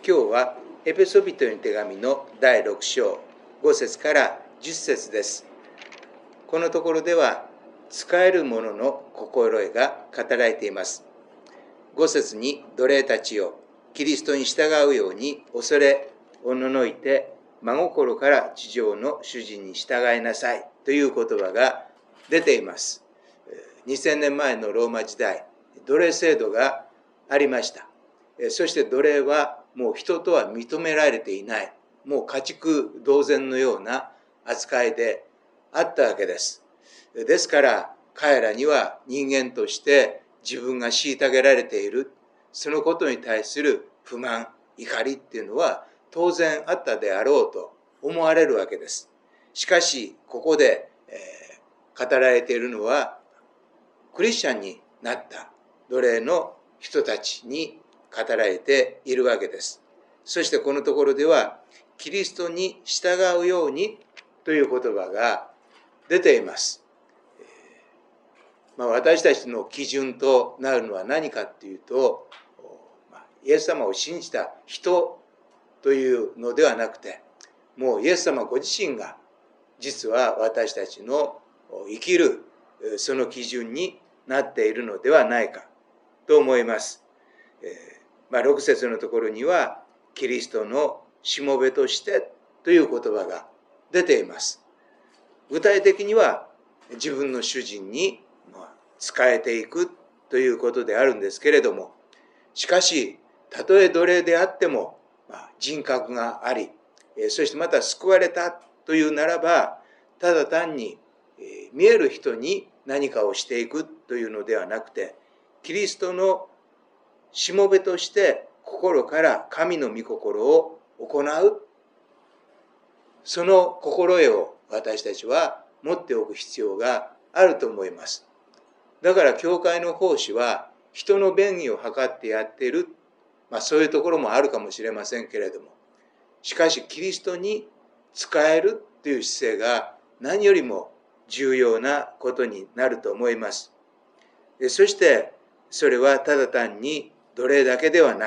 今日はエペソビトへの手紙の第6章5節から10節です。このところでは使える者の心得が語られています。5節に奴隷たちよ、キリストに従うように恐れおののいて真心から地上の主人に従いなさいという言葉が出ています。2000年前のローマ時代、奴隷制度がありました。そして奴隷はもう人とは認められていない、もう家畜同然のような扱いであったわけです。ですから彼らには人間として自分が虐げられている、そのことに対する不満、怒りっていうのは当然あったであろうと思われるわけです。しかしここで、語られているのはクリスチャンになった奴隷の人たちに語られているわけです。そしてこのところではキリストに従うようにという言葉が出ています。私たちの基準となるのは何かというと、イエス様を信じた人というのではなくて、もうイエス様ご自身が実は私たちの生きるその基準になっているのではないかと思います。6節のところにはキリストのしもべとしてという言葉が出ています。具体的には自分の主人に仕えていくということであるんですけれども、しかしたとえ奴隷であっても人格があり、そしてまた救われたというならば、ただ単に見える人に何かをしていくというのではなくて、キリストのしもべとして心から神の御心を行う、その心得を私たちは持っておく必要があると思います。だから教会の奉仕は人の便宜を図ってやっている、そういうところもあるかもしれませんけれども、しかしキリストに仕えるという姿勢が何よりも重要なことになると思います。そしてそれはただ単に奴隷だけではない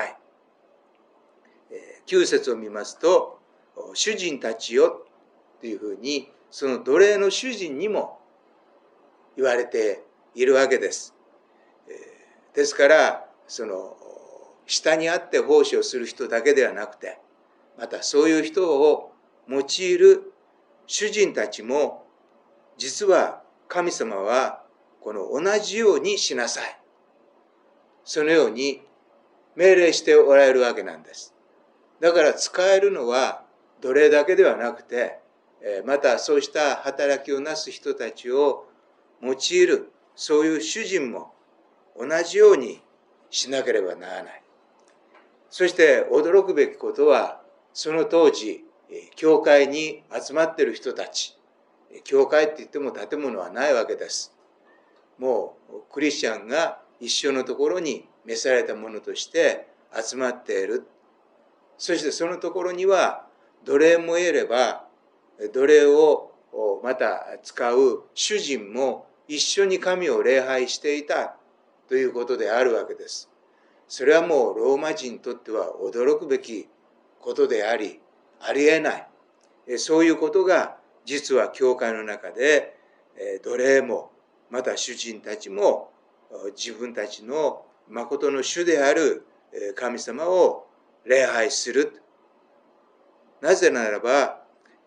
。9節を見ますと、主人たちよというふうに、その奴隷の主人にも言われているわけです。ですから、その下にあって奉仕をする人だけではなくて、またそういう人を用いる主人たちも、実は神様はこの同じようにしなさい、そのように命令しておられるわけなんです。だから使えるのは奴隷だけではなくて、またそうした働きをなす人たちを用いるそういう主人も同じようにしなければならない。そして驚くべきことは、その当時教会に集まっている人たち、教会って言っても建物はないわけです。もうクリスチャンが一緒のところに召されたものとして集まっている。そしてそのところには奴隷もいれば、奴隷をまた使う主人も一緒に神を礼拝していたということであるわけです。それはもうローマ人にとっては驚くべきことであり、ありえない。そういうことが実は教会の中で奴隷もまた主人たちも自分たちの誠の主である神様を礼拝する。なぜならば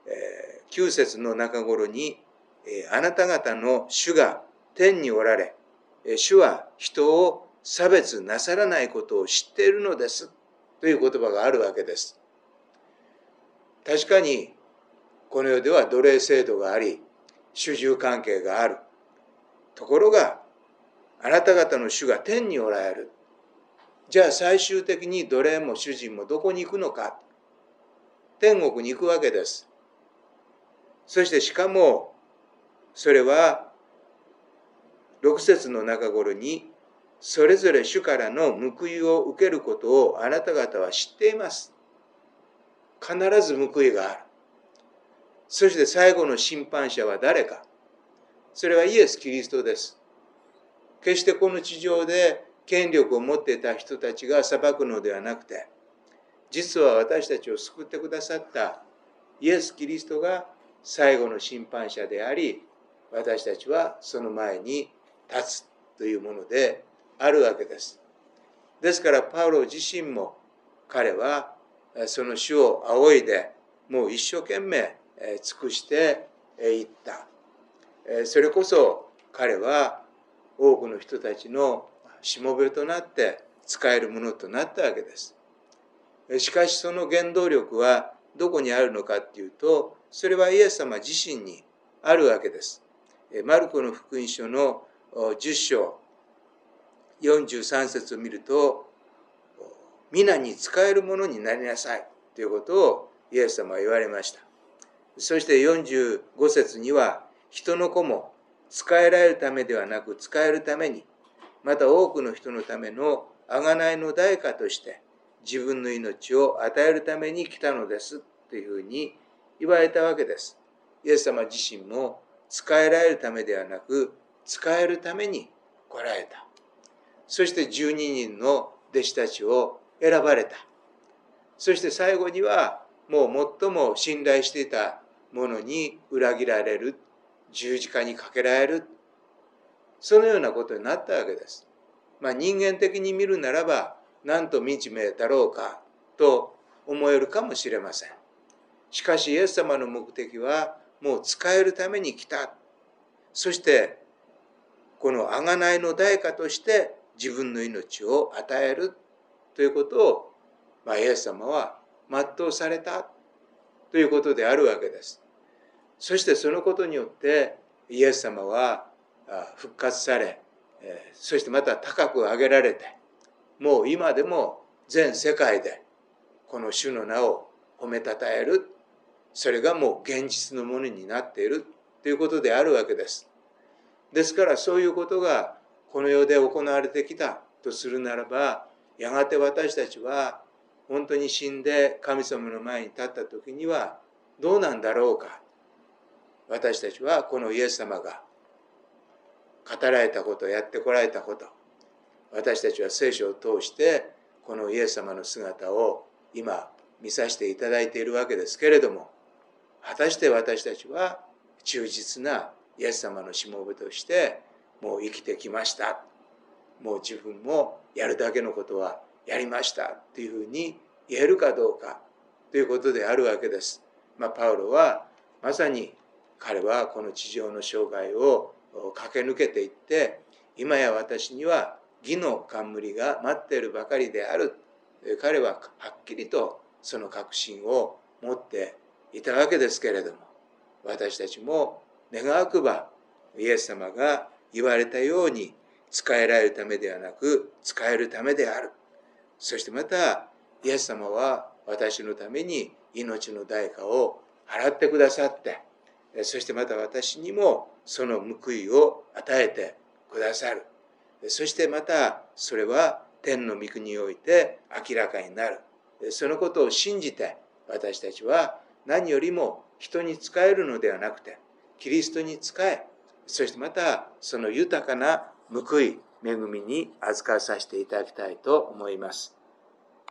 9節の中頃にあなた方の主が天におられ、主は人を差別なさらないことを知っているのですという言葉があるわけです。確かにこの世では奴隷制度があり、主従関係がある。ところがあなた方の主が天におられる。じゃあ最終的に奴隷も主人もどこに行くのか。天国に行くわけです。そしてしかもそれは6節の中頃に、それぞれ主からの報いを受けることをあなた方は知っています。必ず報いがある。そして最後の審判者は誰か。それはイエス・キリストです。決してこの地上で権力を持っていた人たちが裁くのではなくて、 実は私たちを救ってくださったイエス・キリストが最後の審判者であり、私たちはその前に立つというものであるわけです。ですからパウロ自身も、彼はその主を仰いでもう一生懸命尽くしていった。それこそ彼は多くの人たちのしもべとなって使えるものとなったわけです。しかしその原動力はどこにあるのかっていうと、それはイエス様自身にあるわけです。マルコの福音書の10章43節を見ると、皆に使えるものになりなさいということをイエス様は言われました。そして45節には、人の子も使えられるためではなく使えるために、また多くの人のための贖いの代価として自分の命を与えるために来たのですというふうに言われたわけです。イエス様自身も使えられるためではなく使えるために来られた。そして12人の弟子たちを選ばれた。そして最後にはもう最も信頼していたものに裏切られる、十字架にかけられる、そのようなことになったわけです。人間的に見るならばなんと惨めだろうかと思えるかもしれません。しかしイエス様の目的はもう使えるために来た。そしてこの贖いの代価として自分の命を与えるということを、イエス様は全うされたということであるわけです。そしてそのことによってイエス様は復活され、そしてまた高く上げられて、もう今でも全世界でこの主の名を褒めたたえる、それがもう現実のものになっているということであるわけです。ですからそういうことがこの世で行われてきたとするならば、やがて私たちは本当に死んで神様の前に立った時にはどうなんだろうか。私たちはこのイエス様が語られたこと、やってこられたこと、私たちは聖書を通してこのイエス様の姿を今見させていただいているわけですけれども、果たして私たちは忠実なイエス様のしもべとしてもう生きてきました、もう自分もやるだけのことはやりましたというふうに言えるかどうかということであるわけです。パウロはまさに彼はこの地上の生涯を駆け抜けていって、今や私には義の冠が待っているばかりである、彼ははっきりとその確信を持っていたわけですけれども、私たちも願わくばイエス様が言われたように使えられるためではなく使えるためである。そしてまたイエス様は私のために命の代価を払ってくださって、そしてまた私にもその報いを与えてくださる。そしてまたそれは天の御国において明らかになる。そのことを信じて私たちは何よりも人に仕えるのではなくてキリストに仕え、そしてまたその豊かな報い、恵みに預かさせていただきたいと思います。